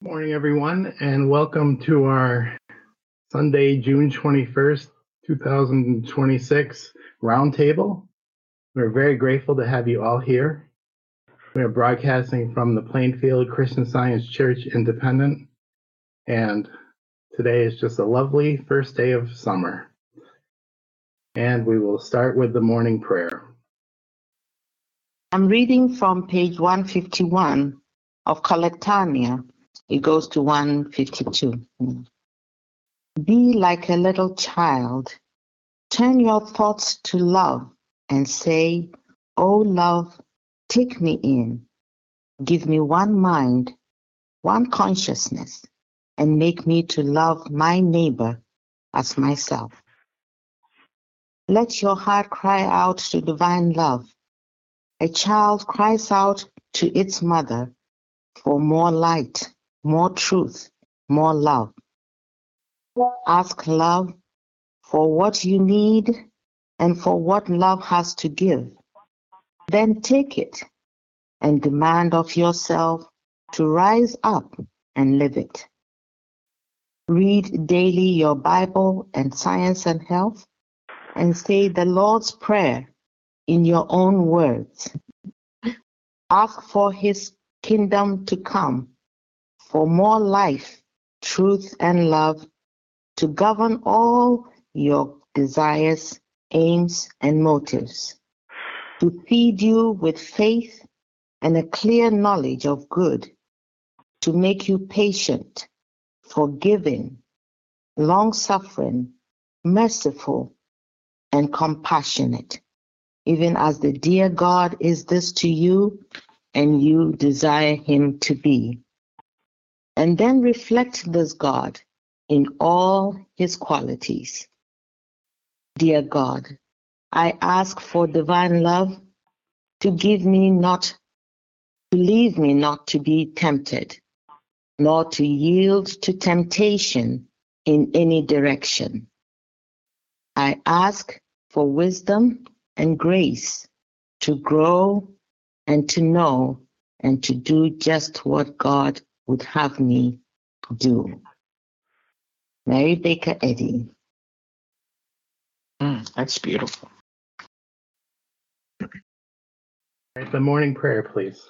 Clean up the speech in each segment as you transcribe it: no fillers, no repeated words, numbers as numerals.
Morning, everyone, and welcome to our Sunday, June 21st, 2026 roundtable. We're very grateful to have you all here. We are broadcasting from the Plainfield Christian Science Church Independent, and today is just a lovely first day of summer. And we will start with the morning prayer. I'm reading from page 151 of Collectania. It goes to 152. Be like a little child. Turn your thoughts to love and say, "Oh, love, take me in. Give me one mind, one consciousness, and make me to love my neighbor as myself." Let your heart cry out to divine love. A child cries out to its mother for more light, more truth, more love. Ask love for what you need and for what love has to give. Then take it and demand of yourself to rise up and live it. Read daily your Bible and Science and Health and say the Lord's Prayer in your own words. Ask for His kingdom to come, for more life, truth, and love to govern all your desires, aims, and motives, to feed you with faith and a clear knowledge of good, to make you patient, forgiving, long-suffering, merciful, and compassionate, even as the dear God is this to you and you desire Him to be. And then reflect this God in all His qualities. Dear God, I ask for divine love to leave me not to be tempted, nor to yield to temptation in any direction. I ask for wisdom and grace to grow and to know and to do just what God would have me do. Mary Baker Eddy. That's beautiful. All right, the morning prayer, please.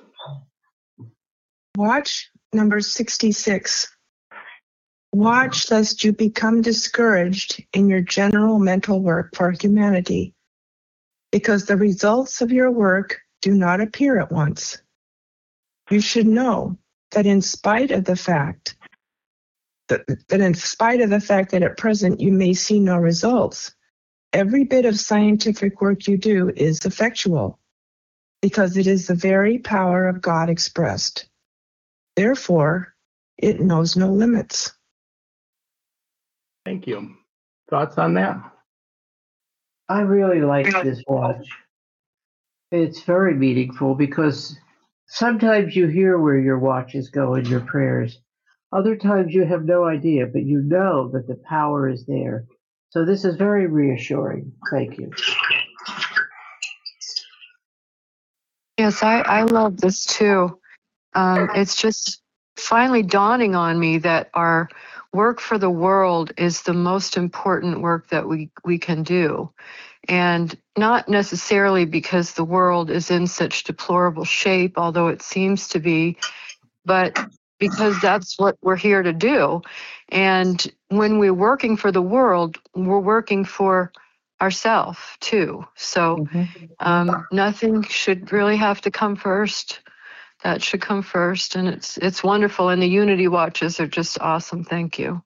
Watch number 66. Watch lest you become discouraged in your general mental work for humanity, because the results of your work do not appear at once. You should know that in spite of the fact that at present you may see no results, every bit of scientific work you do is effectual, because it is the very power of God expressed. Therefore, it knows no limits. Thank you. Thoughts on that? I really like this watch. It's very meaningful because sometimes you hear where your watches go in your prayers. Other times you have no idea, but you know that the power is there. So this is very reassuring. Thank you. Yes, I love this too. It's just finally dawning on me that our work for the world is the most important work that we can do. And not necessarily because the world is in such deplorable shape, although it seems to be, but because that's what we're here to do. And when we're working for the world, we're working for ourselves too. So nothing should really have to come first. That should come first, and it's wonderful. And the Unity Watches are just awesome. Thank you.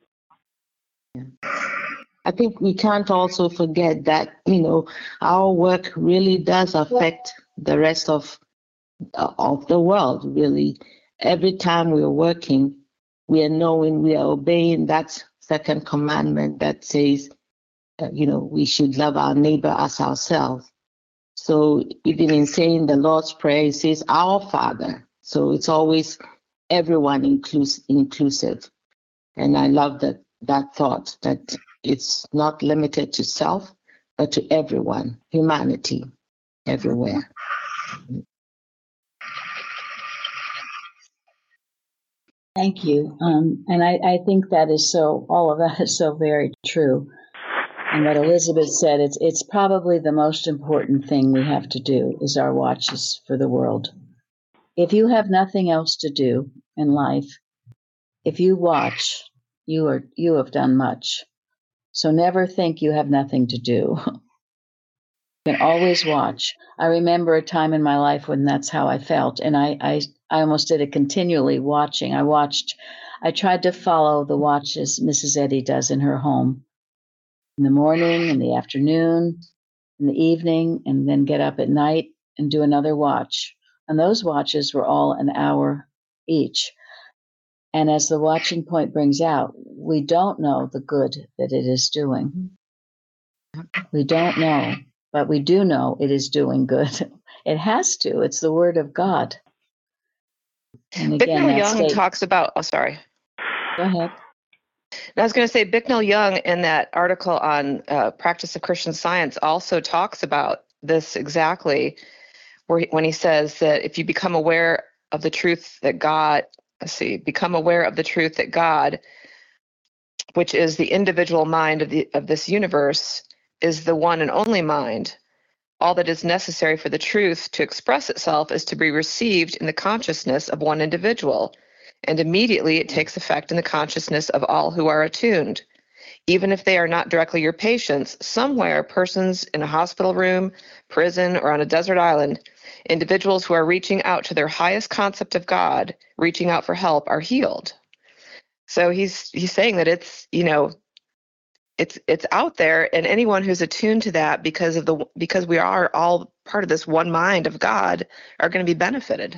I think we can't also forget that, our work really does affect the rest of the world, really. Every time we're working, we are knowing, we are obeying that second commandment that says, we should love our neighbor as ourselves. So even in saying the Lord's Prayer, it says, "Our Father." So it's always everyone inclusive. And I love that thought, that it's not limited to self, but to everyone, humanity, everywhere. Thank you. And I think that is so, all of that is so very true. And what Elizabeth said, it's probably the most important thing we have to do is our watches for the world. If you have nothing else to do in life, if you watch, you have done much. So never think you have nothing to do. You can always watch. I remember a time in my life when that's how I felt, and I almost did it continually watching. I tried to follow the watches Mrs. Eddy does in her home in the morning, in the afternoon, in the evening, and then get up at night and do another watch. And those watches were all an hour each. And as the watching point brings out, we don't know the good that it is doing. We don't know, but we do know it is doing good. It has to. It's the word of God. And again, Bicknell Young talks about, oh, sorry. Go ahead. I was going to say Bicknell Young in that article on Practice of Christian Science also talks about this exactly, when he says that if you become aware of the truth that God, become aware of the truth that God, which is the individual mind of this universe, is the one and only mind. All that is necessary for the truth to express itself is to be received in the consciousness of one individual, and immediately it takes effect in the consciousness of all who are attuned. Even if they are not directly your patients, somewhere, persons in a hospital room, prison, or on a desert island, individuals who are reaching out to their highest concept of God, reaching out for help, are healed. So he's saying that it's, it's out there, and anyone who's attuned to that because we are all part of this one mind of God are going to be benefited.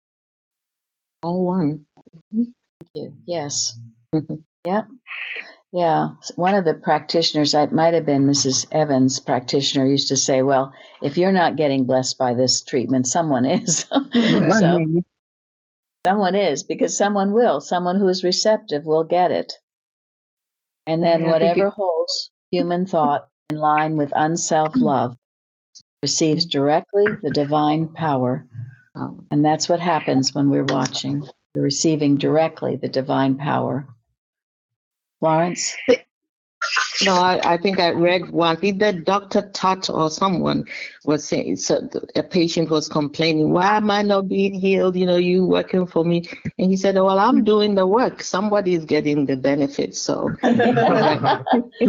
All one. Thank you. Yes. Yep. Yeah. One of the practitioners, it might have been Mrs. Evans' practitioner, used to say, well, if you're not getting blessed by this treatment, someone is. So someone is, because someone will. Someone who is receptive will get it. And then whatever holds human thought in line with unself-love receives directly the divine power. And that's what happens when we're watching. We're receiving directly the divine power. Florence? No, I think I read one. Either Dr. Tutt or someone was saying, so a patient was complaining, why am I not being healed? You working for me. And he said, well, I'm doing the work. Somebody is getting the benefits. So yeah,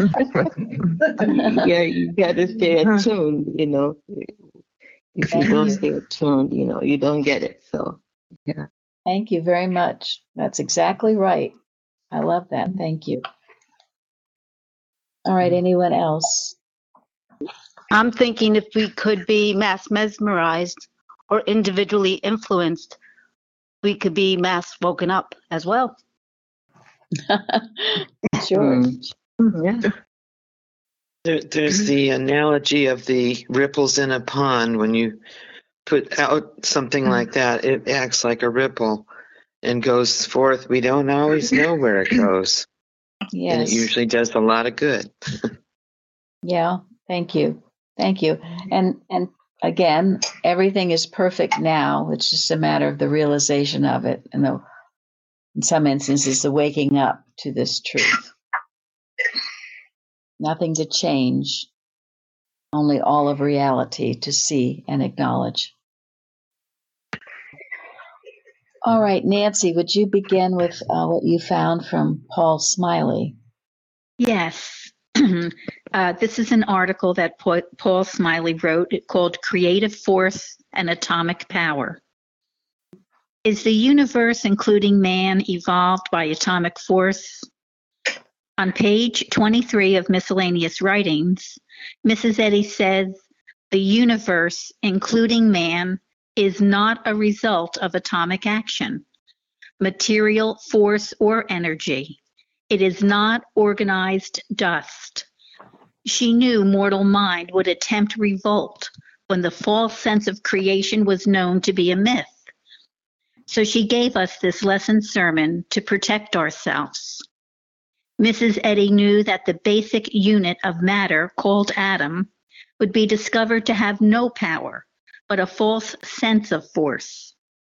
you got to stay attuned, If you don't stay attuned, you don't get it. So, yeah. Thank you very much. That's exactly right. I love that. Thank you. All right, anyone else? I'm thinking if we could be mass mesmerized or individually influenced, we could be mass woken up as well. Sure. Yeah. There's the analogy of the ripples in a pond. When you put out something like that, it acts like a ripple and goes forth. We don't always know where it goes. Yes. And it usually does a lot of good. Yeah, thank you. Thank you. And again, everything is perfect now. It's just a matter of the realization of it. And in some instances, the waking up to this truth. Nothing to change, only all of reality to see and acknowledge. All right, Nancy, would you begin with what you found from Paul Smiley? Yes. This is an article that Paul Smiley wrote called Creative Force and Atomic Power. Is the universe, including man, evolved by atomic force? On page 23 of Miscellaneous Writings, Mrs. Eddy says, the universe, including man, is not a result of atomic action, material, force, or energy. It is not organized dust. She knew mortal mind would attempt revolt when the false sense of creation was known to be a myth. So she gave us this lesson sermon to protect ourselves. Mrs. Eddy knew that the basic unit of matter, called atom, would be discovered to have no power, but a false sense of force.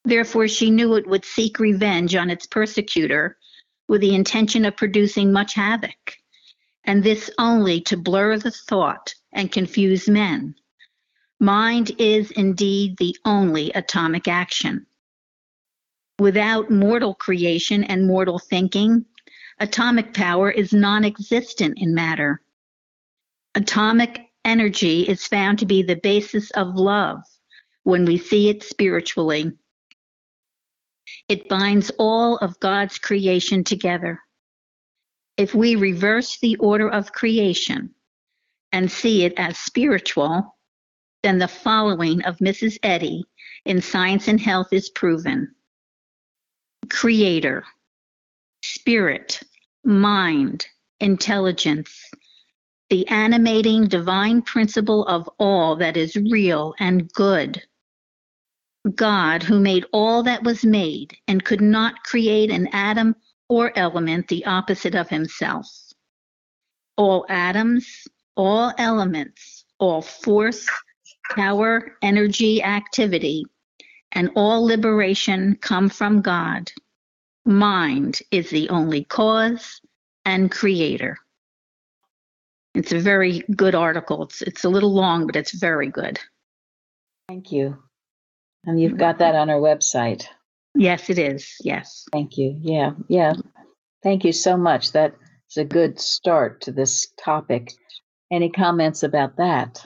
Therefore, she knew it would seek revenge on its persecutor with the intention of producing much havoc, and this only to blur the thought and confuse men. Mind is indeed the only atomic action. Without mortal creation and mortal thinking, atomic power is non-existent in matter. Atomic energy is found to be the basis of love when we see it spiritually. It binds all of God's creation together. If we reverse the order of creation and see it as spiritual, then the following of Mrs. Eddy in Science and Health is proven. Creator, spirit, mind, intelligence, the animating divine principle of all that is real and good. God, who made all that was made and could not create an atom or element the opposite of himself. All atoms, all elements, all force, power, energy, activity, and all liberation come from God. Mind is the only cause and creator. It's a very good article. It's a little long, but it's very good. Thank you. And you've got that on our website. Yes, it is. Yes. Thank you. Yeah. Thank you so much. That's a good start to this topic. Any comments about that?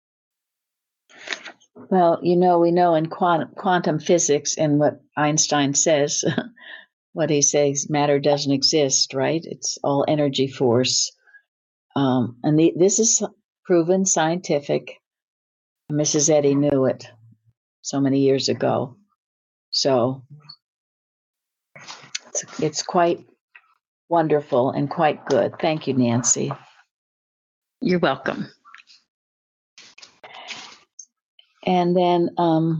Well, we know in quantum physics and what Einstein says, what he says, matter doesn't exist, right? It's all energy force. And this is proven scientific. Mrs. Eddy knew it so many years ago. So it's quite wonderful and quite good. Thank you, Nancy. You're welcome. And then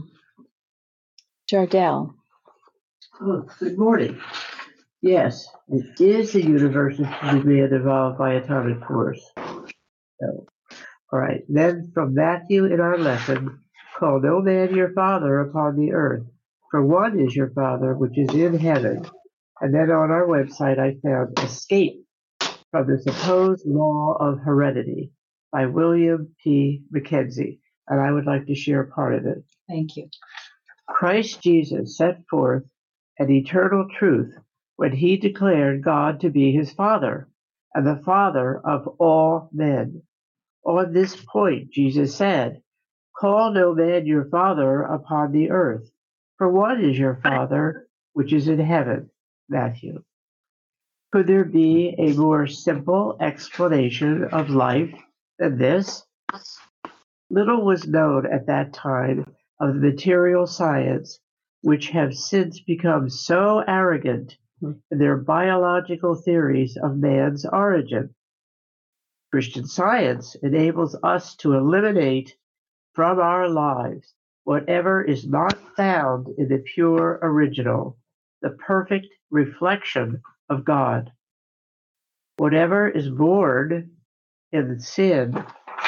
Jardel. Oh, good morning. Yes, it is the universe is to be evolved by atomic force. So, all right. Then from Matthew in our lesson, call no man your father upon the earth, for one is your Father which is in heaven. And then on our website, I found Escape from the Supposed Law of Heredity by William P. Mackenzie. And I would like to share part of it. Thank you. Christ Jesus set forth an eternal truth when he declared God to be his Father and the Father of all men. On this point, Jesus said, call no man your father upon the earth, for one is your Father which is in heaven. Matthew. Could there be a more simple explanation of life than this? Little was known at that time of the material science, which have since become so arrogant in their biological theories of man's origin. Christian Science enables us to eliminate from our lives whatever is not found in the pure original, the perfect reflection of God. Whatever is born in sin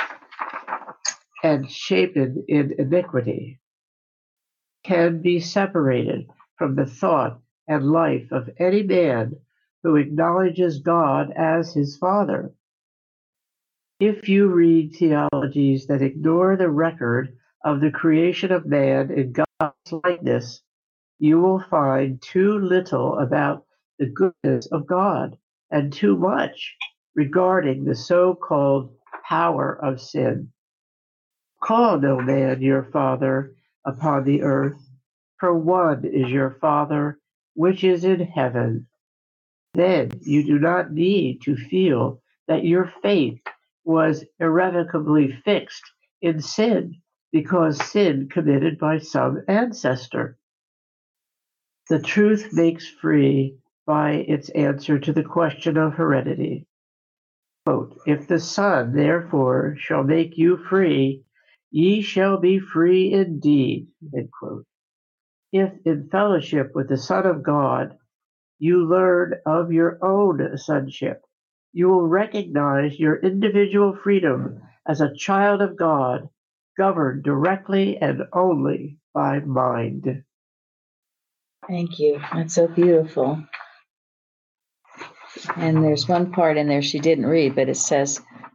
and shapen in iniquity can be separated from the thought and life of any man who acknowledges God as his Father. If you read theologies that ignore the record of the creation of man in God's likeness, you will find too little about the goodness of God and too much regarding the so-called power of sin. Call no man your father upon the earth, for one is your Father which is in heaven. Then you do not need to feel that your faith was irrevocably fixed in sin because sin committed by some ancestor. The truth makes free by its answer to the question of heredity. Quote, if the Son, therefore, shall make you free, ye shall be free indeed. End quote. If in fellowship with the Son of God, you learn of your own sonship, you will recognize your individual freedom as a child of God, governed directly and only by mind. Thank you. That's so beautiful. And there's one part in there she didn't read, but it says,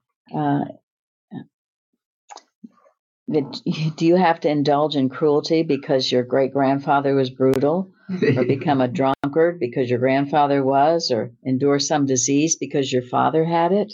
do you have to indulge in cruelty because your great grandfather was brutal, or become a drunkard because your grandfather was, or endure some disease because your father had it?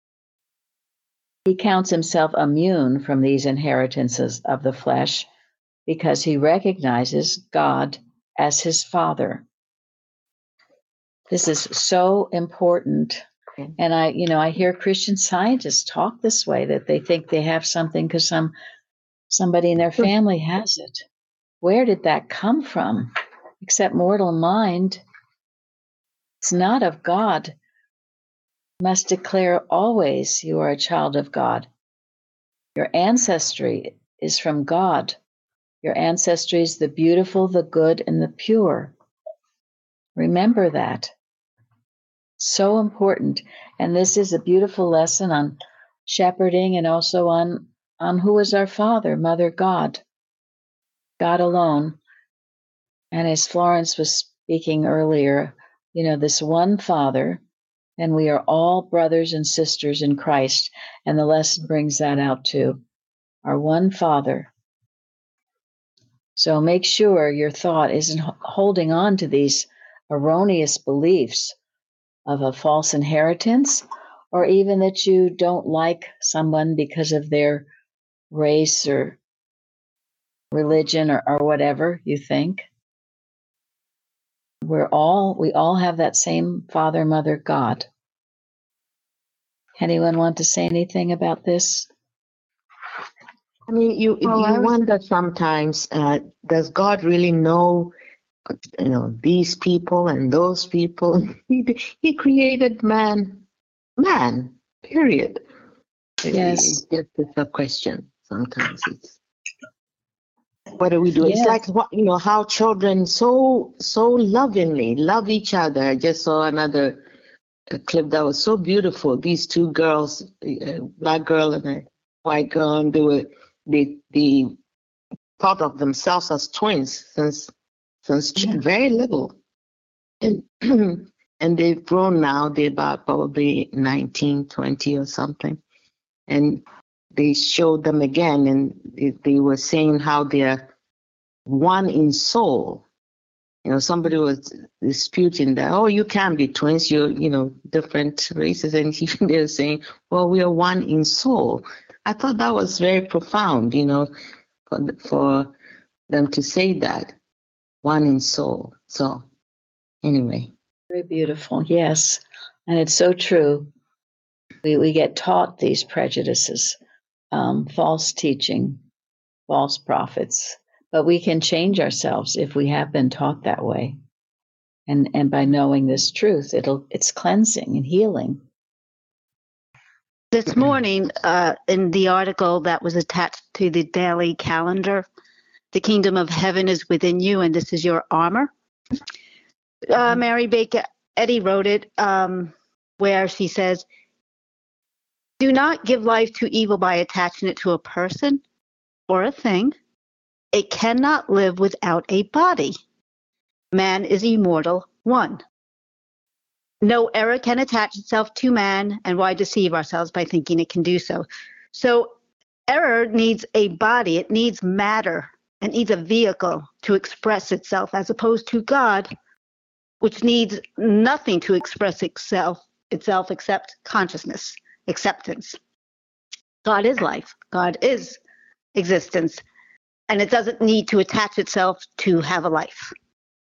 He counts himself immune from these inheritances of the flesh because he recognizes God as his father. This is so important. And I hear Christian Scientists talk this way, that they think they have something because somebody in their family has it. Where did that come from? Except mortal mind. It's not of God. You must declare always you are a child of God. Your ancestry is from God. Your ancestry is the beautiful, the good, and the pure. Remember that. So important. And this is a beautiful lesson on shepherding, and also on who is our Father, Mother God, God alone. And as Florence was speaking earlier, this one Father, and we are all brothers and sisters in Christ. And the lesson brings that out too. Our one Father. So make sure your thought isn't holding on to these erroneous beliefs of a false inheritance, or even that you don't like someone because of their race or religion or whatever you think. We all have that same Father, Mother, God. Anyone want to say anything about this? I mean, you wonder sometimes, does God really know, these people and those people? He created man, period. Yes. It's a question sometimes. What do we do? Yes. It's like how children so lovingly love each other. I just saw another clip that was so beautiful. These two girls, a black girl and a white girl, and they thought of themselves as twins since very little, and and they've grown now. They're about probably 19, 20 or something, and they showed them again, and they were saying how they're one in soul. Somebody was disputing that, oh, you can't be twins, you're, different races. And they were saying, well, we are one in soul. I thought that was very profound, for them to say that, one in soul. So anyway. Very beautiful, yes. And it's so true. We get taught these prejudices, false teaching, false prophets. But we can change ourselves if we have been taught that way. And by knowing this truth, it's cleansing and healing. This morning, in the article that was attached to the daily calendar, the kingdom of heaven is within you, and this is your armor. Mary Baker Eddy wrote it, where she says, do not give life to evil by attaching it to a person or a thing. It cannot live without a body. Man is immortal, one. No error can attach itself to man, and why deceive ourselves by thinking it can do so? So error needs a body, it needs matter, it needs a vehicle to express itself, as opposed to God, which needs nothing to express itself except consciousness, acceptance. God is life, God is existence, and it doesn't need to attach itself to have a life.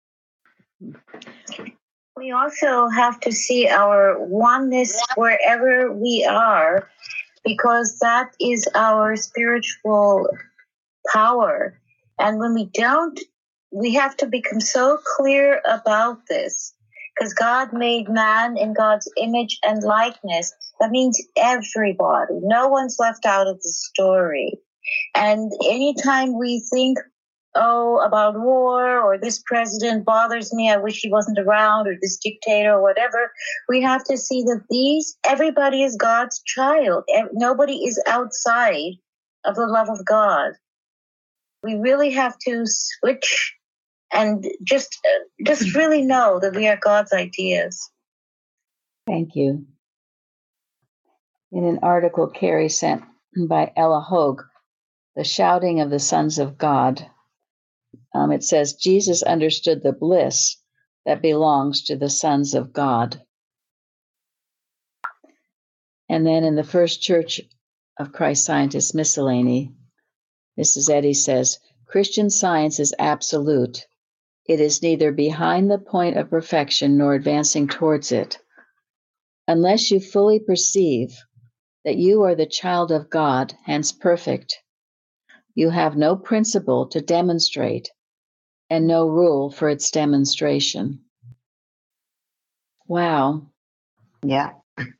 We also have to see our oneness wherever we are, because that is our spiritual power. And when we don't, we have to become so clear about this, because God made man in God's image and likeness. That means everybody. No one's left out of the story. And anytime we think, about war, or this president bothers me, I wish he wasn't around, or this dictator, or whatever, we have to see that everybody is God's child. Nobody is outside of the love of God. We really have to switch and just really know that we are God's ideas. Thank you. In an article Carrie sent by Ella Hogue, The Shouting of the Sons of God, it says, Jesus understood the bliss that belongs to the sons of God. And then in the First Church of Christ Scientist Miscellany, Mrs. Eddy says, Christian Science is absolute. It is neither behind the point of perfection nor advancing towards it. Unless you fully perceive that you are the child of God, hence perfect, you have no principle to demonstrate and no rule for its demonstration. Wow. Yeah.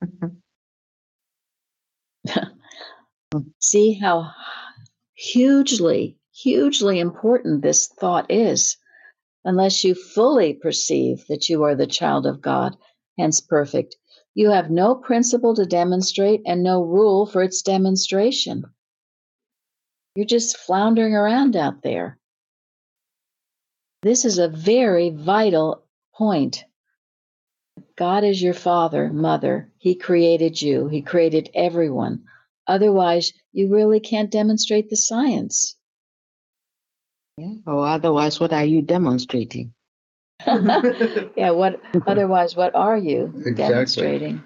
See how hugely important this thought is. Unless you fully perceive that you are the child of God, hence perfect, you have no principle to demonstrate and no rule for its demonstration. You're just floundering around out there. This is a very vital point. God is your father, mother. He created you. He created everyone. Otherwise, you really can't demonstrate the science. Yeah. Or otherwise, what are you demonstrating? Yeah, otherwise, what are you demonstrating?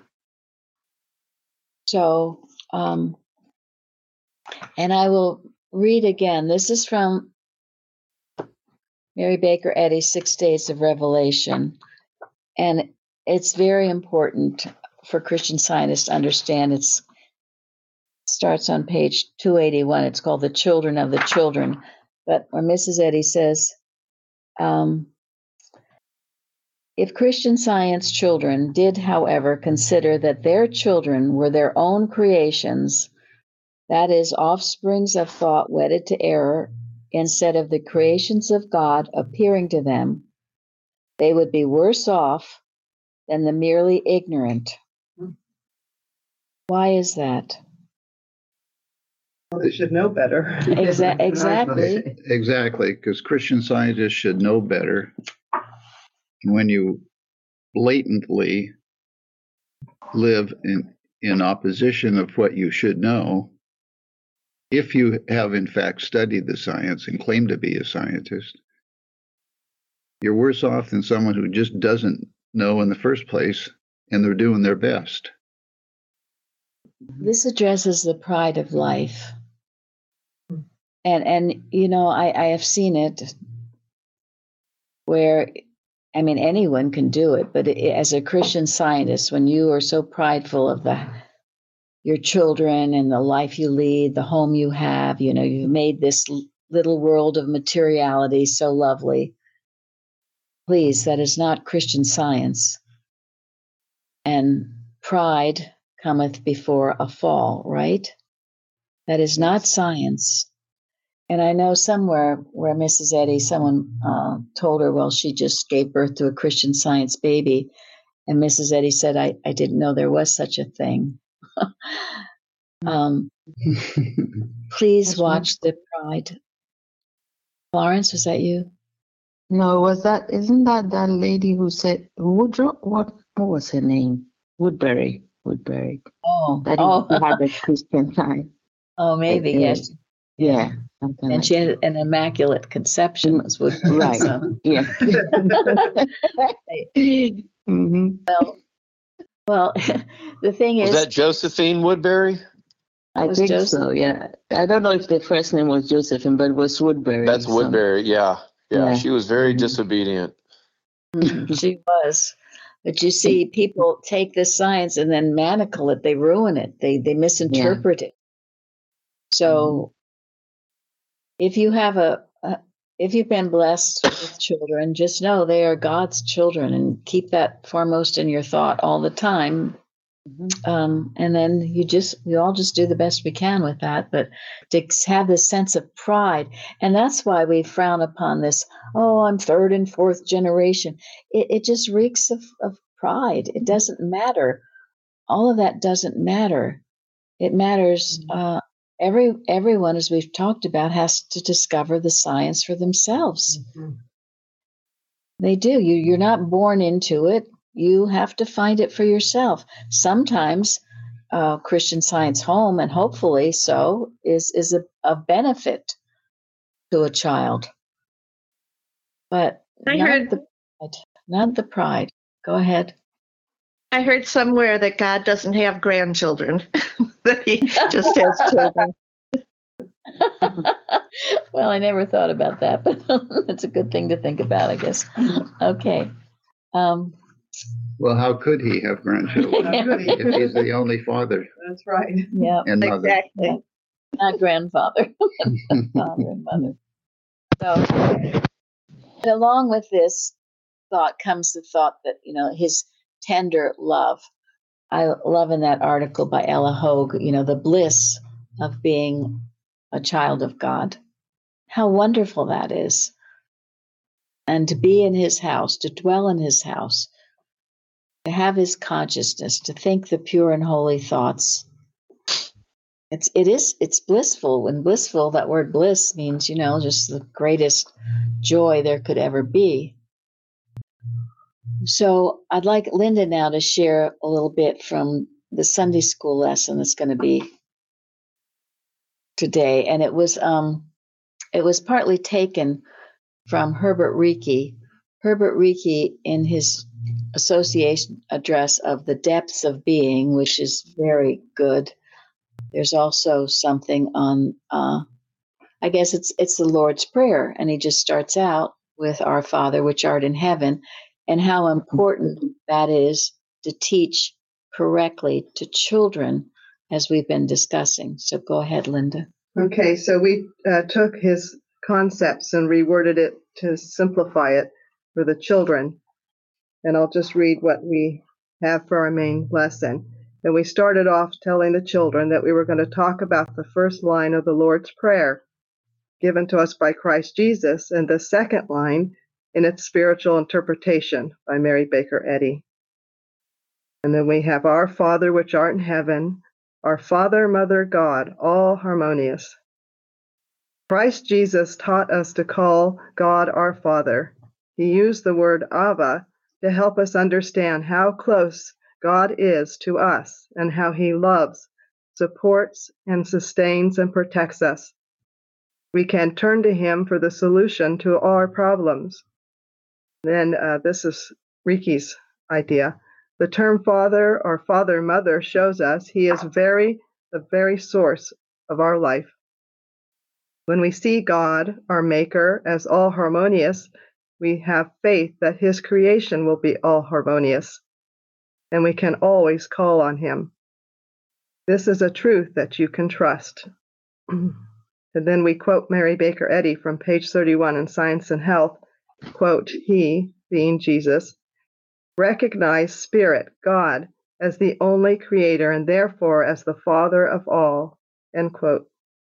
So, and I will read again. This is from Mary Baker Eddy's 6 Days of Revelation. And it's very important for Christian Scientists to understand. It starts on page 281. It's called The Children of the Children. But where Mrs. Eddy says, if Christian Science children did, however, consider that their children were their own creations, that is, offsprings of thought wedded to error, instead of the creations of God appearing to them, they would be worse off than the merely ignorant. Why is that? Well, they should know better. Exactly. Exactly, because Christian Scientists should know better. When you blatantly live in opposition of what you should know, if you have in fact studied the science and claim to be a scientist, you're worse off than someone who just doesn't know in the first place, and they're doing their best. This addresses the pride of life. And you know, I have seen it where, I mean, anyone can do it, but as a Christian Scientist, when you are so prideful of your children and the life you lead, the home you have, you know, you've made this little world of materiality so lovely. Please, that is not Christian Science. And pride cometh before a fall, right? That is not science. And I know somewhere where Mrs. Eddy, someone told her, well, she just gave birth to a Christian Science baby. And Mrs. Eddy said, I didn't know there was such a thing. Please watch the pride. Florence, was that you? No, isn't that lady who said, Woodrow, what was her name? Woodbury. Oh, That had a Christian Science. Oh, maybe, yes. Yeah. And she had an immaculate conception. Right. So. Yeah. Mm-hmm. Well, the thing is. Was that Josephine Woodbury? I think so, yeah. I don't know if the first name was Josephine, but it was Woodbury. That's Woodbury, yeah. She was very disobedient. She was. But you see, people take this science and then manacle it. They ruin it. They misinterpret it. So if you have if you've been blessed with children, just know they are God's children and keep that foremost in your thought all the time. And then we all just do the best we can with that, but to have this sense of pride. And that's why we frown upon this, I'm third and fourth generation. It just reeks of pride. It doesn't matter. All of that doesn't matter. It matters. Everyone, as we've talked about, has to discover the science for themselves. They do. You're not born into it. You have to find it for yourself. Sometimes Christian Science home, and hopefully so, is a benefit to a child. But not the pride. Go ahead. I heard somewhere that God doesn't have grandchildren, that he just has children. Well, I never thought about that, but it's a good thing to think about, I guess. Okay. Well, how could he have grandchildren if he's the only father? That's right. Yeah, and mother? Exactly. Not grandfather, father and mother. So, along with this thought comes the thought that, his tender love. I love in that article by Ella Hogue, the bliss of being a child of God. How wonderful that is. And to be in his house, to dwell in his house, to have his consciousness, to think the pure and holy thoughts. It's blissful. When blissful, that word bliss means, just the greatest joy there could ever be. So I'd like Linda now to share a little bit from the Sunday school lesson that's going to be today. And it was partly taken from Herbert Rieke. Herbert Rieke, in his association address of the depths of being, which is very good. There's also something on, I guess it's the Lord's Prayer. And he just starts out with Our Father, which art in heaven, and how important that is to teach correctly to children, as we've been discussing. So go ahead, Linda. Okay, so we took his concepts and reworded it to simplify it for the children. And I'll just read what we have for our main lesson. And we started off telling the children that we were going to talk about the first line of the Lord's Prayer given to us by Christ Jesus, and the second line in its spiritual interpretation by Mary Baker Eddy. And then we have Our Father which art in heaven, our Father, Mother, God, all harmonious. Christ Jesus taught us to call God our Father. He used the word Abba to help us understand how close God is to us and how he loves, supports, and sustains and protects us. We can turn to him for the solution to all our problems. Then this is Rieke's idea. The term father or father-mother shows us he is the very source of our life. When we see God, our maker, as all harmonious, we have faith that his creation will be all harmonious, and we can always call on him. This is a truth that you can trust. And then we quote Mary Baker Eddy from page 31 in Science and Health. Quote, he, being Jesus, recognized Spirit, God, as the only creator and therefore as the Father of all, end quote.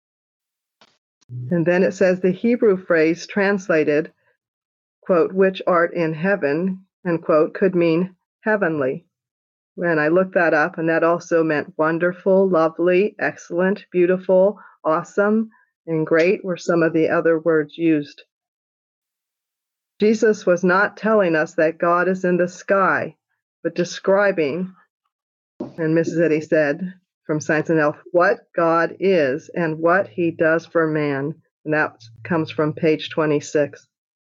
And then it says the Hebrew phrase translated, quote, which art in heaven, end quote, could mean heavenly. And I looked that up, and that also meant wonderful, lovely, excellent, beautiful, awesome, and great were some of the other words used. Jesus was not telling us that God is in the sky, but describing, and Mrs. Eddy said from Science and Health, what God is and what he does for man. And that comes from page 26.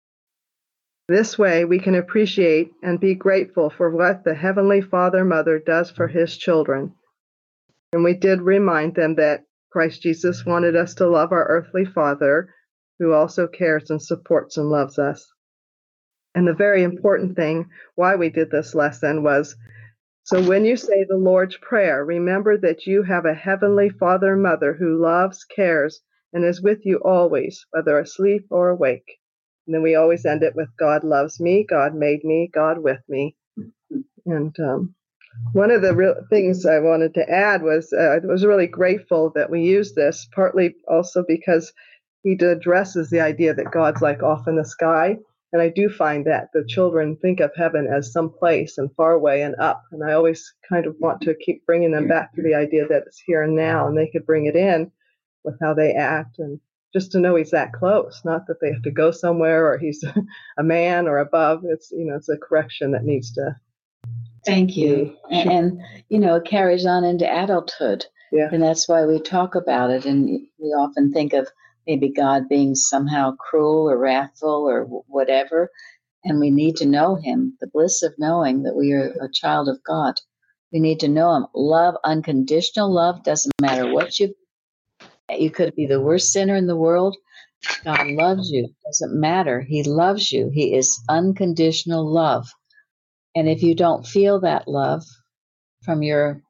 This way we can appreciate and be grateful for what the Heavenly Father Mother does for his children. And we did remind them that Christ Jesus wanted us to love our earthly Father, who also cares and supports and loves us. And the very important thing why we did this lesson was, so when you say the Lord's Prayer, remember that you have a Heavenly Father Mother who loves, cares, and is with you always, whether asleep or awake. And then we always end it with God loves me, God made me, God with me. And one of the real things I wanted to add was I was really grateful that we used this, partly also because he addresses the idea that God's like off in the sky. And I do find that the children think of heaven as someplace and far away and up. And I always kind of want to keep bringing them back to the idea that it's here and now, and they could bring it in with how they act and just to know he's that close, not that they have to go somewhere or he's a man or above. It's, it's a correction that needs to. Thank you. And, it carries on into adulthood. Yeah. And that's why we talk about it. And we often think of maybe God being somehow cruel or wrathful or whatever. And we need to know him, the bliss of knowing that we are a child of God. We need to know him. Love, unconditional love, doesn't matter what you could be the worst sinner in the world. God loves you. Doesn't matter. He loves you. He is unconditional love. And if you don't feel that love from your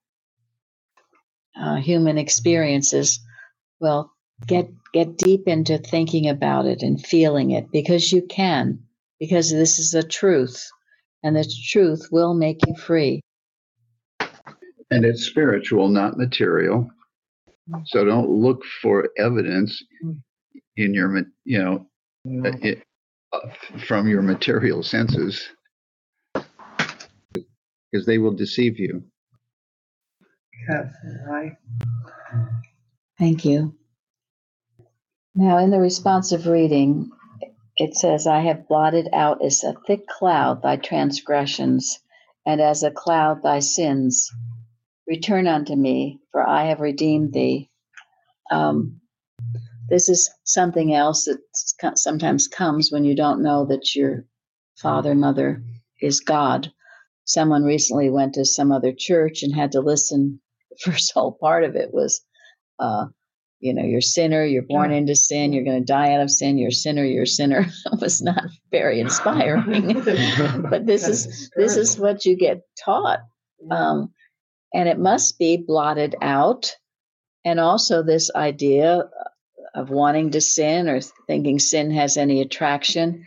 human experiences, well, get deep into thinking about it and feeling it, because you can, because this is the truth, and the truth will make you free. And it's spiritual, not material. So don't look for evidence in your, from your material senses, because they will deceive you. Yes, right. Thank you. Now, in the responsive reading, it says, I have blotted out as a thick cloud thy transgressions, and as a cloud thy sins. Return unto me, for I have redeemed thee. This is something else that sometimes comes when you don't know that your father, mother is God. Someone recently went to some other church and had to listen. The first whole part of it was, you're a sinner, you're born into sin, you're going to die out of sin, you're a sinner, you're a sinner. It was not very inspiring. But this is what you get taught. And it must be blotted out. And also this idea of wanting to sin or thinking sin has any attraction.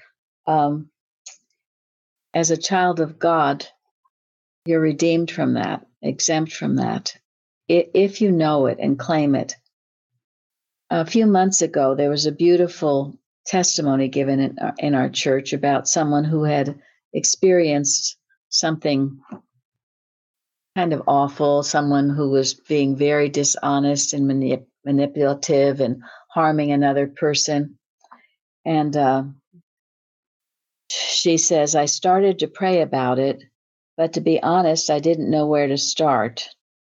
As a child of God, you're redeemed from that, exempt from that, if you know it and claim it. A few months ago, there was a beautiful testimony given in our church about someone who had experienced something kind of awful, someone who was being very dishonest and manipulative and harming another person. And she says, I started to pray about it, but to be honest, I didn't know where to start.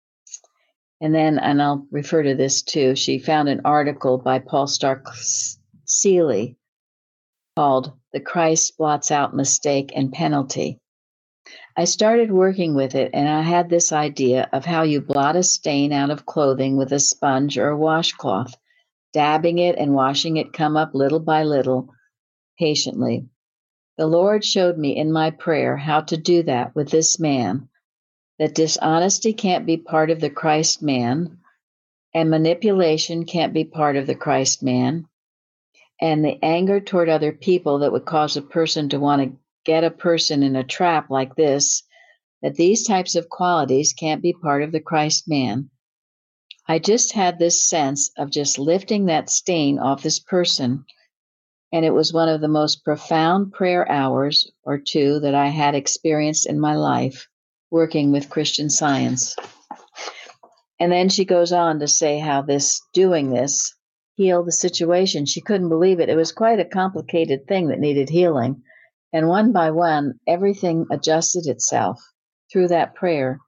And then, and I'll refer to this too, she found an article by Paul Stark Seeley called The Christ Blots Out Mistake and Penalty. I started working with it, and I had this idea of how you blot a stain out of clothing with a sponge or a washcloth, dabbing it and washing it come up little by little, patiently. The Lord showed me in my prayer how to do that with this man, that dishonesty can't be part of the Christ man, and manipulation can't be part of the Christ man, and the anger toward other people that would cause a person to want to get a person in a trap like this, that these types of qualities can't be part of the Christ man. I just had this sense of just lifting that stain off this person, and it was one of the most profound prayer hours or two that I had experienced in my life working with Christian Science. And then she goes on to say how doing this healed the situation. She couldn't believe it. It was quite a complicated thing that needed healing. And one by one, everything adjusted itself through that prayer.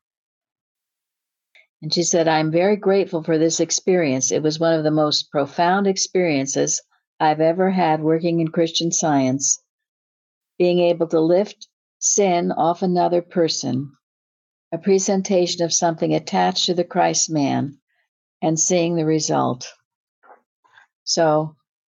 And she said, I'm very grateful for this experience. It was one of the most profound experiences I've ever had working in Christian Science, being able to lift sin off another person, a presentation of something attached to the Christ man, and seeing the result. So,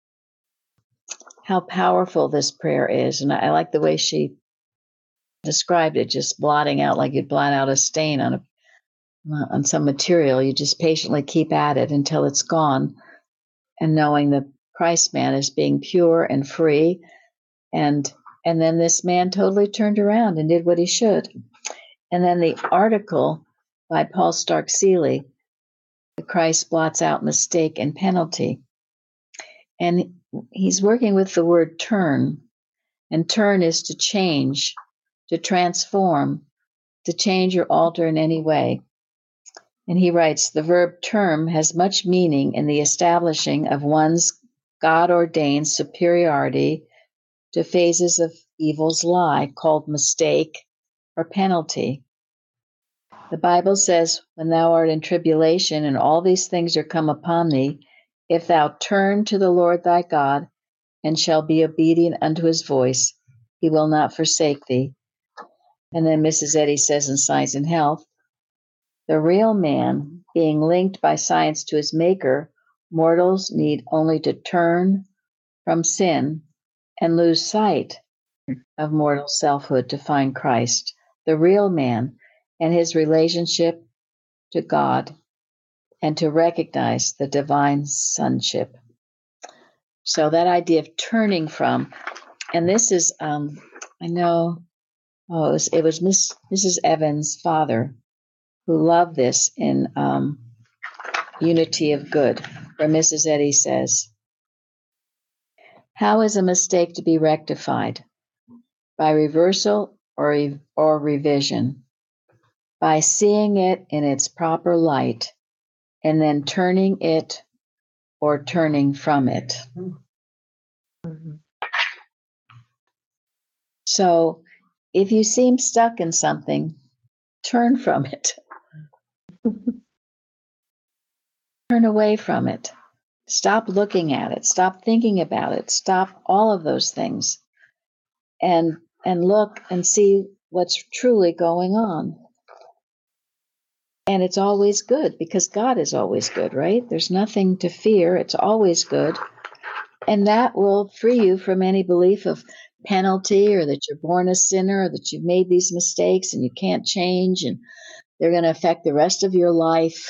how powerful this prayer is. And I like the way she described it, just blotting out like you'd blot out a stain on some material. You just patiently keep at it until it's gone, and knowing the Christ man is being pure and free. And then this man totally turned around and did what he should. And then the article by Paul Stark Seeley, The Christ Blots Out Mistake and Penalty. And he's working with the word turn. And turn is to change, to transform, to change or alter in any way. And he writes, the verb term has much meaning in the establishing of one's God ordains superiority to phases of evil's lie called mistake or penalty. The Bible says, when thou art in tribulation and all these things are come upon thee, if thou turn to the Lord thy God and shall be obedient unto his voice, he will not forsake thee. And then Mrs. Eddy says in Science and Health, the real man, being linked by science to his maker, mortals need only to turn from sin and lose sight of mortal selfhood to find Christ, the real man, and his relationship to God, and to recognize the divine sonship. So that idea of turning from, and this is, I know, it was Mrs. Evans' father who loved this in Unity of Good, where Mrs. Eddy says, how is a mistake to be rectified? By reversal or revision, by seeing it in its proper light, and then turning it or turning from it. So if you seem stuck in something, turn from it. Turn away from it. Stop looking at it. Stop thinking about it. Stop all of those things. And look and see what's truly going on. And it's always good because God is always good, right? There's nothing to fear. It's always good. And that will free you from any belief of penalty or that you're born a sinner or that you've made these mistakes and you can't change and they're going to affect the rest of your life.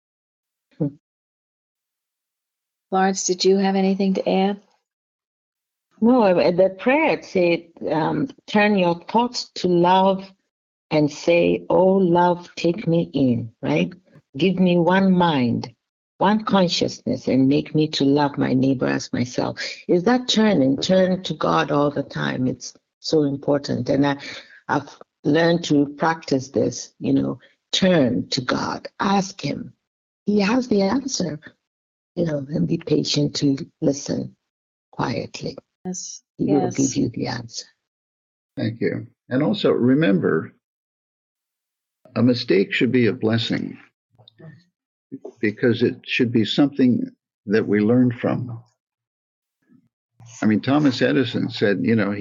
Florence, did you have anything to add? No, the prayer said, turn your thoughts to love and say, oh, love, take me in, right? Give me one mind, one consciousness, and make me to love my neighbor as myself. Is that turn to God all the time? It's so important. And I've learned to practice this, turn to God, ask him. He has the answer, and be patient to listen quietly. Yes. He will give you the answer. Thank you. And also remember, a mistake should be a blessing because it should be something that we learn from. I mean, Thomas Edison said,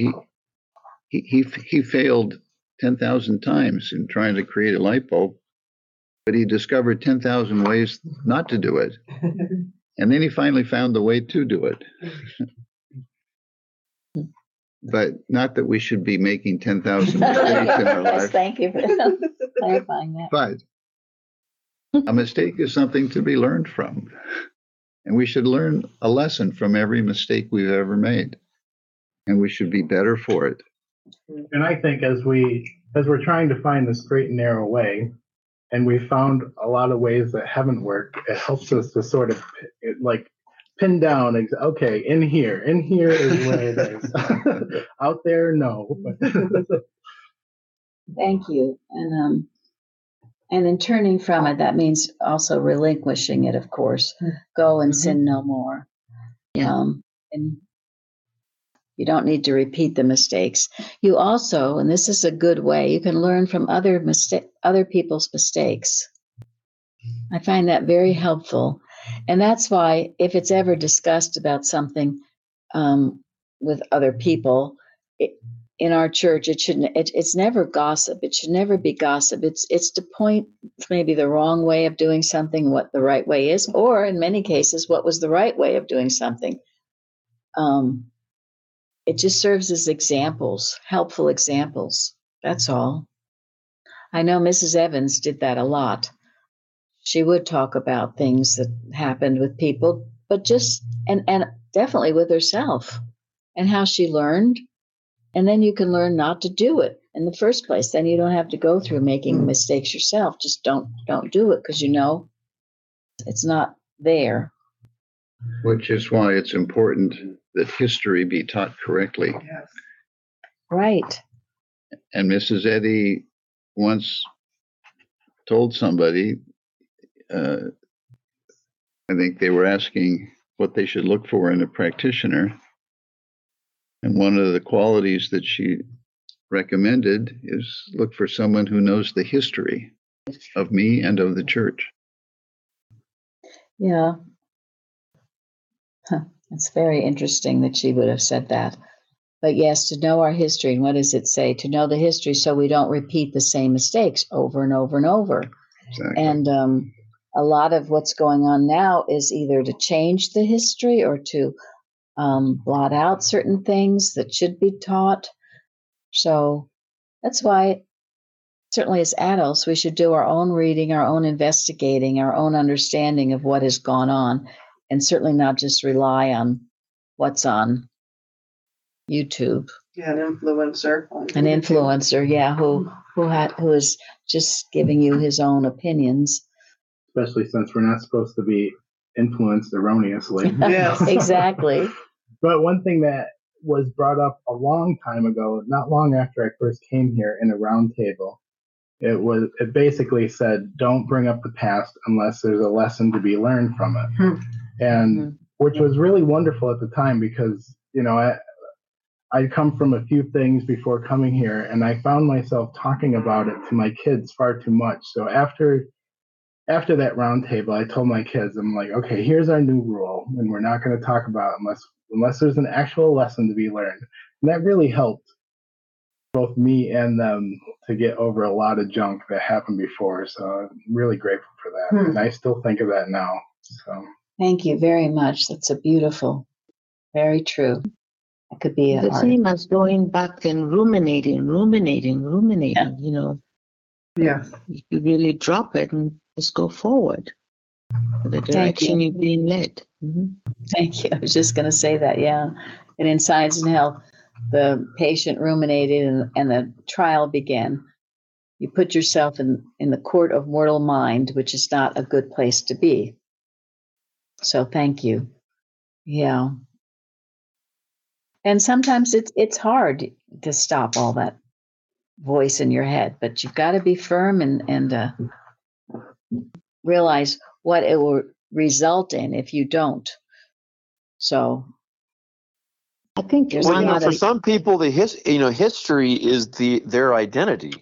he failed 10,000 times in trying to create a light bulb, but he discovered 10,000 ways not to do it. And then he finally found the way to do it. But not that we should be making 10,000 mistakes in our life. Thank you for clarifying that. But a mistake is something to be learned from. And we should learn a lesson from every mistake we've ever made. And we should be better for it. And I think as we're trying to find the straight and narrow way, and we found a lot of ways that haven't worked, it helps us to sort of pin down, okay, in here is where it is. Out there, no. Thank you. And in turning from it, that means also relinquishing it, of course. Go and sin no more. Yeah. And you don't need to repeat the mistakes. You also, and this is a good way, you can learn from other people's mistakes. I find that very helpful. And that's why if it's ever discussed about something with other people in our church, it's never gossip. It should never be gossip. It's to point maybe the wrong way of doing something, what the right way is, or in many cases, what was the right way of doing something. It just serves as examples, helpful examples. That's all. I know Mrs. Evans did that a lot. She would talk about things that happened with people, but just, and definitely with herself and how she learned. And then you can learn not to do it in the first place. Then you don't have to go through making mistakes yourself. Just don't do it because it's not there. Which is why it's important that history be taught correctly. Yes. Right. And Mrs. Eddy once told somebody, I think they were asking, what they should look for in a practitioner. And one of the qualities that she recommended is look for someone who knows the history of me and of the church. Yeah. It's very interesting that she would have said that. But yes, to know our history. And what does it say? To know the history so we don't repeat the same mistakes over and over and over. Exactly. And a lot of what's going on now is either to change the history or to blot out certain things that should be taught. So that's why, certainly as adults, we should do our own reading, our own investigating, our own understanding of what has gone on, and certainly not just rely on what's on YouTube. Yeah, an influencer. An influencer, yeah, who is just giving you his own opinions. Especially since we're not supposed to be influenced erroneously. Yes. Exactly. But one thing that was brought up a long time ago, not long after I first came here in a round table, it basically said, don't bring up the past unless there's a lesson to be learned from it. And which was really wonderful at the time because, you know, I'd come from a few things before coming here, and I found myself talking about it to my kids far too much. So after that round table, I told my kids, I'm like, okay, here's our new rule, and we're not going to talk about it unless there's an actual lesson to be learned. And that really helped both me and them to get over a lot of junk that happened before. So I'm really grateful for that. And I still think of that now. So thank you very much. That's a beautiful, very true. It could be the same as going back and ruminating, yeah. You know. Yeah. You really drop it and just go forward to the direction you're being led. Thank you. I was just going to say that, yeah. And in Science and Health, the patient ruminated and the trial began. You put yourself in the court of mortal mind, which is not a good place to be. So thank you. Yeah. And sometimes it's hard to stop all that voice in your head, but you've got to be firm and realize what it will result in if you don't. So I think for some people, history is their identity.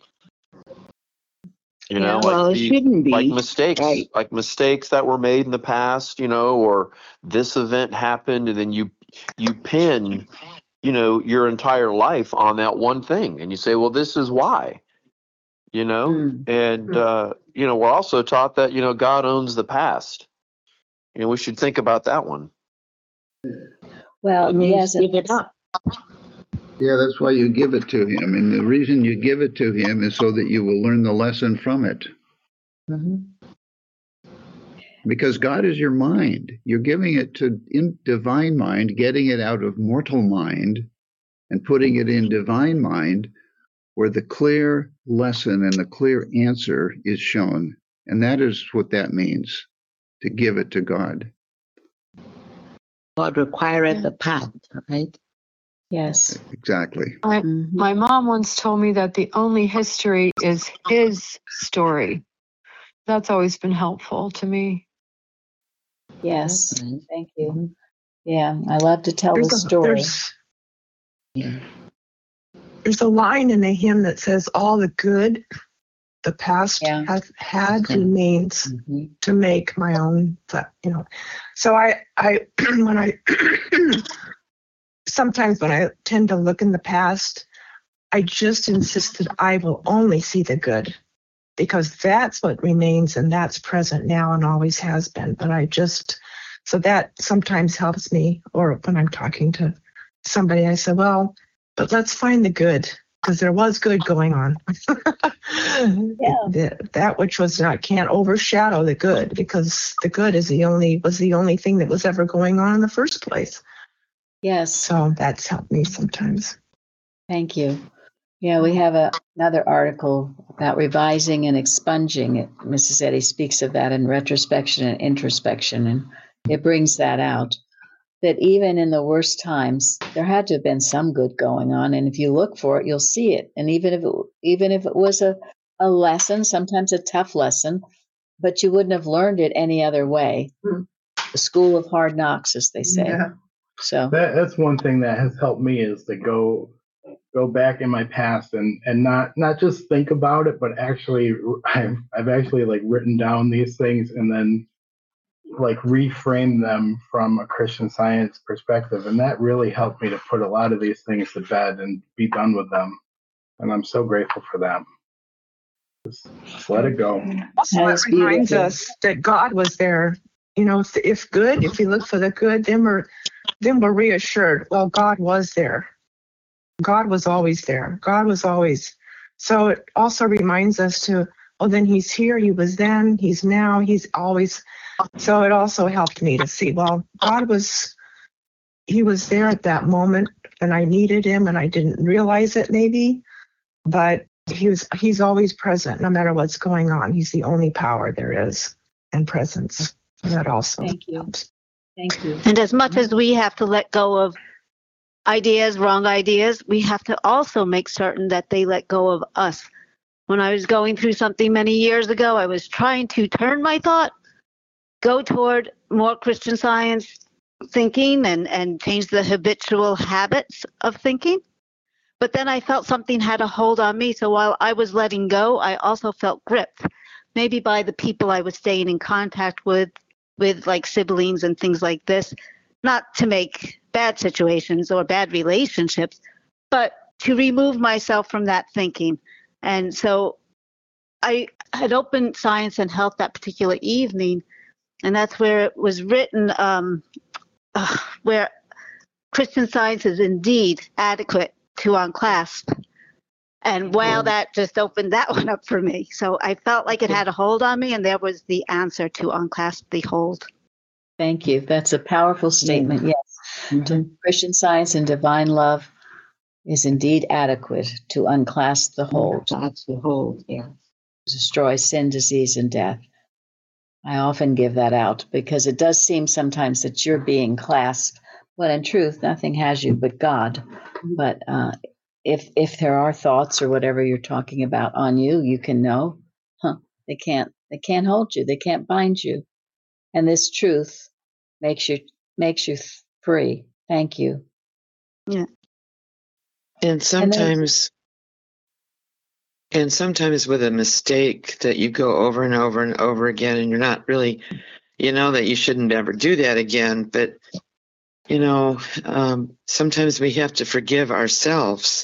You know, well, it shouldn't be. Like mistakes, right. Like mistakes that were made in the past, or this event happened, and then you pin, your entire life on that one thing, and you say, well, this is why, and we're also taught that God owns the past. We should think about that one. Well, yes, give it up. Yeah, that's why you give it to him. And the reason you give it to him is so that you will learn the lesson from it. Because God is your mind. You're giving it to divine mind, getting it out of mortal mind and putting it in divine mind where the clear lesson and the clear answer is shown. And that is what that means, to give it to God. God requireth the path, right? Yes. Exactly. My mom once told me that the only history is his story. That's always been helpful to me. Yes. Thank you. Yeah, I love to tell the story. There's a line in the hymn that says, all the good the past has had remains to make my own, So I when I sometimes when I tend to look in the past, I just insist that I will only see the good because that's what remains and that's present now and always has been. But so that sometimes helps me, or when I'm talking to somebody, I say, well, but let's find the good because there was good going on. That which was not can't overshadow the good because the good was the only thing that was ever going on in the first place. Yes. So that's helped me sometimes. Thank you. Yeah, we have another article about revising and expunging. Mrs. Eddy speaks of that in retrospection and introspection, and it brings that out. That even in the worst times, there had to have been some good going on, and if you look for it, you'll see it. And even if it was a lesson, sometimes a tough lesson, but you wouldn't have learned it any other way. the school of hard knocks, as they say. Yeah. So That's one thing that has helped me is to go back in my past and not just think about it, but actually I've actually like written down these things and then like reframe them from a Christian Science perspective, and that really helped me to put a lot of these things to bed and be done with them. And I'm so grateful for that. Just let it go. Also, That it is reminds beautiful. us that God was there. You know, if good, if we look for the good, then we're reassured. Well, God was there. God was always there. God was always. So it also reminds us to, oh, then he's here. He was then. He's now. He's always. So it also helped me to see, well, he was there at that moment, and I needed him, and I didn't realize it maybe, but he's always present no matter what's going on. He's the only power there is, and presence. And that also Thank you. helps. Thank you. And as much as we have to let go of ideas, wrong ideas, we have to also make certain that they let go of us. When I was going through something many years ago, I was trying to turn my thought, go toward more Christian Science thinking and change the habitual habits of thinking. But then I felt something had a hold on me. So while I was letting go, I also felt gripped, maybe by the people I was staying in contact with like siblings and things like this, not to make bad situations or bad relationships, but to remove myself from that thinking. And so I had opened Science and Health that particular evening, and that's where it was written, where Christian Science is indeed adequate to unclasp. And wow, that just opened that one up for me. So I felt like it had a hold on me, and there was the answer to unclasp the hold. Thank you. That's a powerful statement. Yes. Christian Science and divine love is indeed adequate to unclasp the hold. That's the hold, yeah. Destroy sin, disease, and death. I often give that out because it does seem sometimes that you're being clasped, when in truth, nothing has you but God. But if there are thoughts or whatever you're talking about on you, you can know, they can't hold you, they can't bind you, and this truth makes you free. Thank you. Yeah. And sometimes with a mistake that you go over and over and over again, and you're not really, you know that you shouldn't ever do that again, but sometimes we have to forgive ourselves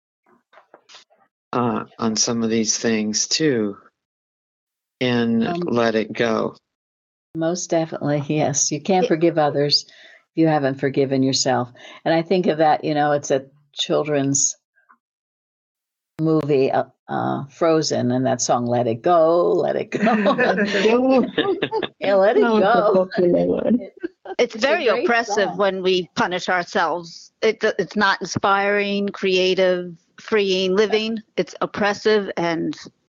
on some of these things too, and let it go. Most definitely, yes. You can't forgive others if you haven't forgiven yourself. And I think of that, it's a children's movie, Frozen, and that song, Let It Go, Let It Go. Yeah, let it go. It's very a great oppressive song. when we punish ourselves. It's not inspiring, creative, freeing living. It's oppressive and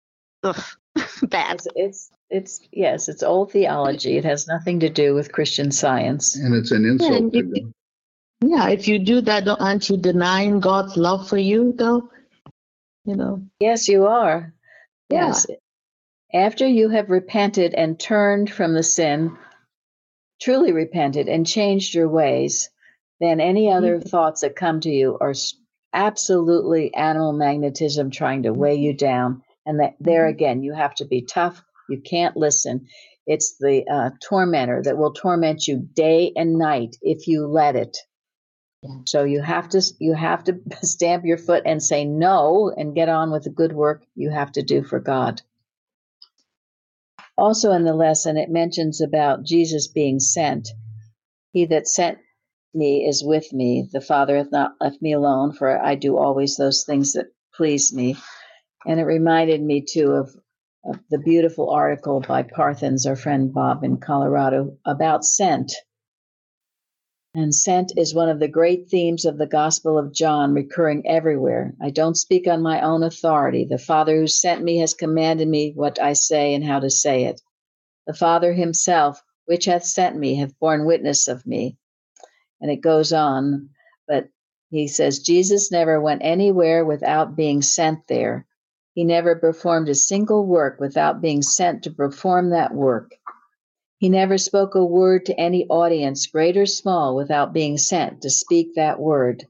bad. It's old theology. It has nothing to do with Christian Science. And it's an insult to God. Yeah, if you do that, aren't you denying God's love for you, though? Yes, you are. Yeah. Yes. After you have repented and turned from the sin, truly repented and changed your ways, then any other thoughts that come to you are absolutely animal magnetism trying to weigh you down. And there again, you have to be tough. You can't listen. It's the tormentor that will torment you day and night if you let it. Yeah. So you have to stamp your foot and say no and get on with the good work you have to do for God. Also in the lesson, it mentions about Jesus being sent. He that sent me is with me. The Father hath not left me alone, for I do always those things that please me. And it reminded me, too, of the beautiful article by Parthens, our friend Bob in Colorado, about sent. And sent is one of the great themes of the Gospel of John, recurring everywhere. I don't speak on my own authority. The Father who sent me has commanded me what I say and how to say it. The Father himself, which hath sent me, hath borne witness of me. And it goes on, but he says, Jesus never went anywhere without being sent there. He never performed a single work without being sent to perform that work. He never spoke a word to any audience, great or small, without being sent to speak that word.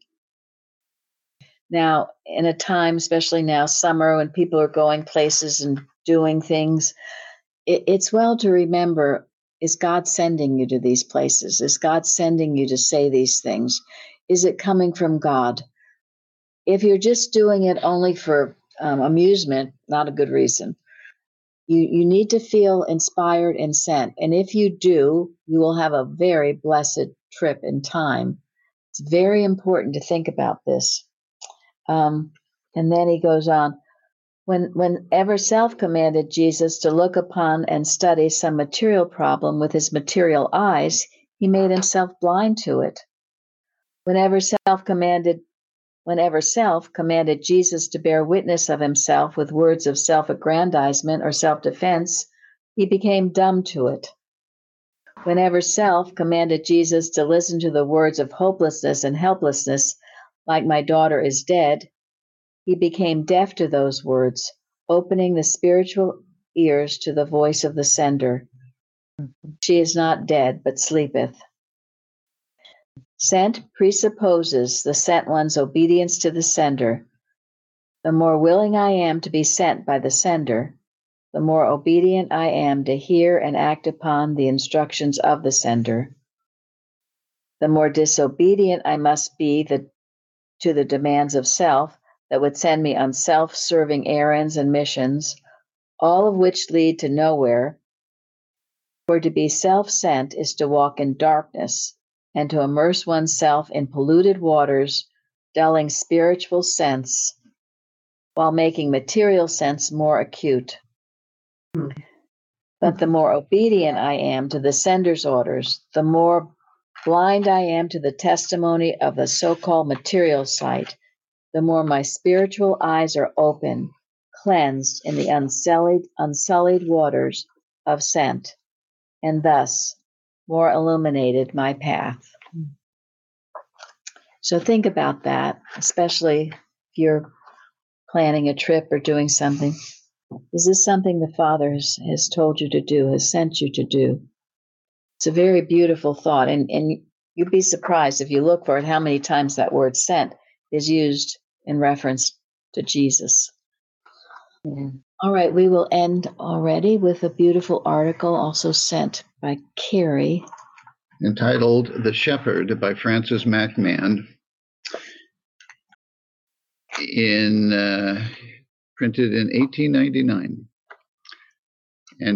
Now, in a time, especially now, summer, when people are going places and doing things, it's well to remember, is God sending you to these places? Is God sending you to say these things? Is it coming from God? If you're just doing it only for amusement, not a good reason. You need to feel inspired and sent. And if you do, you will have a very blessed trip in time. It's very important to think about this. And then he goes on, whenever self commanded Jesus to look upon and study some material problem with his material eyes, he made himself blind to it. Whenever self commanded Jesus to bear witness of himself with words of self-aggrandizement or self-defense, he became dumb to it. Whenever self commanded Jesus to listen to the words of hopelessness and helplessness, like my daughter is dead, he became deaf to those words, opening the spiritual ears to the voice of the sender. She is not dead, but sleepeth. Sent presupposes the sent one's obedience to the sender. The more willing I am to be sent by the sender, the more obedient I am to hear and act upon the instructions of the sender. The more disobedient I must be to the demands of self that would send me on self-serving errands and missions, all of which lead to nowhere. For to be self-sent is to walk in darkness and to immerse oneself in polluted waters, dulling spiritual sense while making material sense more acute. But the more obedient I am to the sender's orders, the more blind I am to the testimony of the so-called material sight, the more my spiritual eyes are open, cleansed in the unsullied waters of scent, and thus more illuminated my path. So think about that, especially if you're planning a trip or doing something. Is this something the Father has told you to do, has sent you to do? It's a very beautiful thought, and you'd be surprised if you look for it how many times that word sent is used in reference to Jesus. Yeah. All right, we will end already with a beautiful article also sent by Carrie. Entitled The Shepherd by Francis McMahon, printed in 1899. And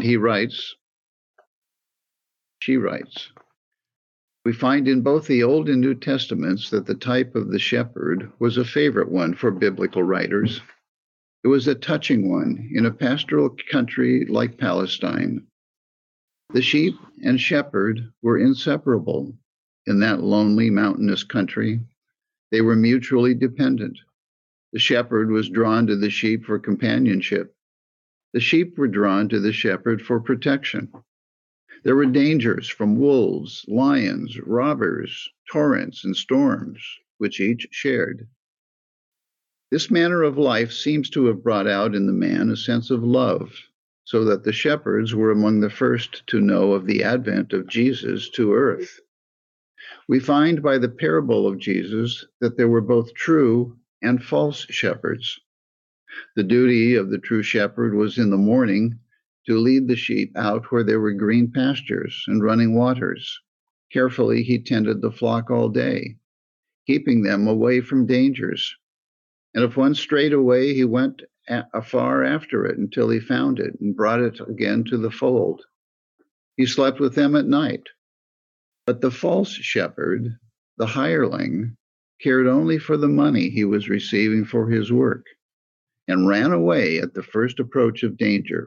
she writes, we find in both the Old and New Testaments that the type of the shepherd was a favorite one for biblical writers. It was a touching one in a pastoral country like Palestine. The sheep and shepherd were inseparable in that lonely mountainous country. They were mutually dependent. The shepherd was drawn to the sheep for companionship. The sheep were drawn to the shepherd for protection. There were dangers from wolves, lions, robbers, torrents, and storms, which each shared. This manner of life seems to have brought out in the man a sense of love, so that the shepherds were among the first to know of the advent of Jesus to earth. We find by the parable of Jesus that there were both true and false shepherds. The duty of the true shepherd was in the morning to lead the sheep out where there were green pastures and running waters. Carefully he tended the flock all day, keeping them away from dangers. And if one strayed away, he went afar after it until he found it and brought it again to the fold. He slept with them at night. But the false shepherd, the hireling, cared only for the money he was receiving for his work and ran away at the first approach of danger.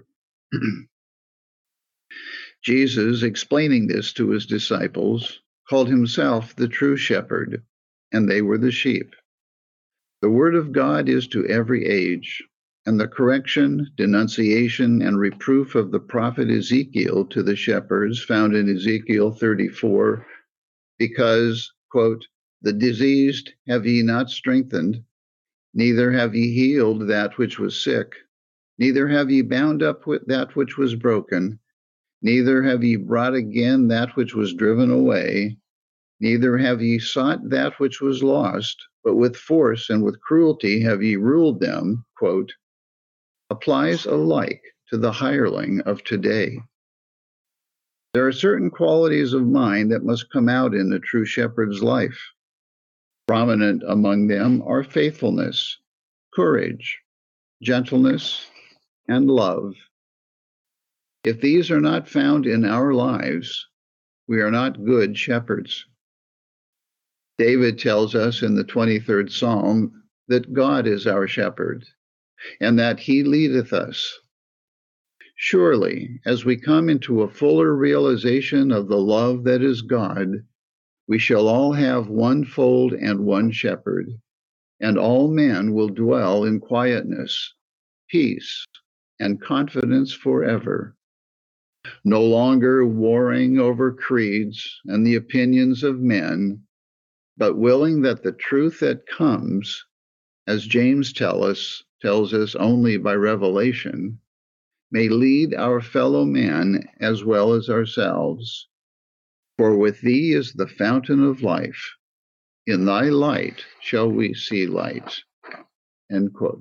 Jesus, explaining this to his disciples, called himself the true shepherd, and they were the sheep. The word of God is to every age, and the correction, denunciation, and reproof of the prophet Ezekiel to the shepherds found in Ezekiel 34, because, quote, the diseased have ye not strengthened, neither have ye healed that which was sick, neither have ye bound up with that which was broken, Neither have ye brought again that which was driven away, neither have ye sought that which was lost, but with force and with cruelty have ye ruled them, quote, applies alike to the hireling of today. There are certain qualities of mind that must come out in the true shepherd's life. Prominent among them are faithfulness, courage, gentleness, and love. If these are not found in our lives, we are not good shepherds. David tells us in the 23rd Psalm that God is our shepherd, and that he leadeth us. Surely, as we come into a fuller realization of the love that is God, we shall all have one fold and one shepherd, and all men will dwell in quietness, peace, and confidence forever, no longer warring over creeds and the opinions of men, but willing that the truth that comes, as James tells us only by revelation, may lead our fellow man as well as ourselves. For with thee is the fountain of life. In thy light shall we see light. End quote.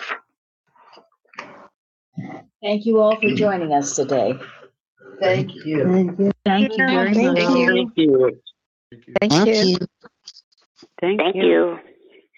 Thank you all for joining us today. Thank you. Thank you very much. Thank you. Thank you. Thank you. Thank you. Thank you.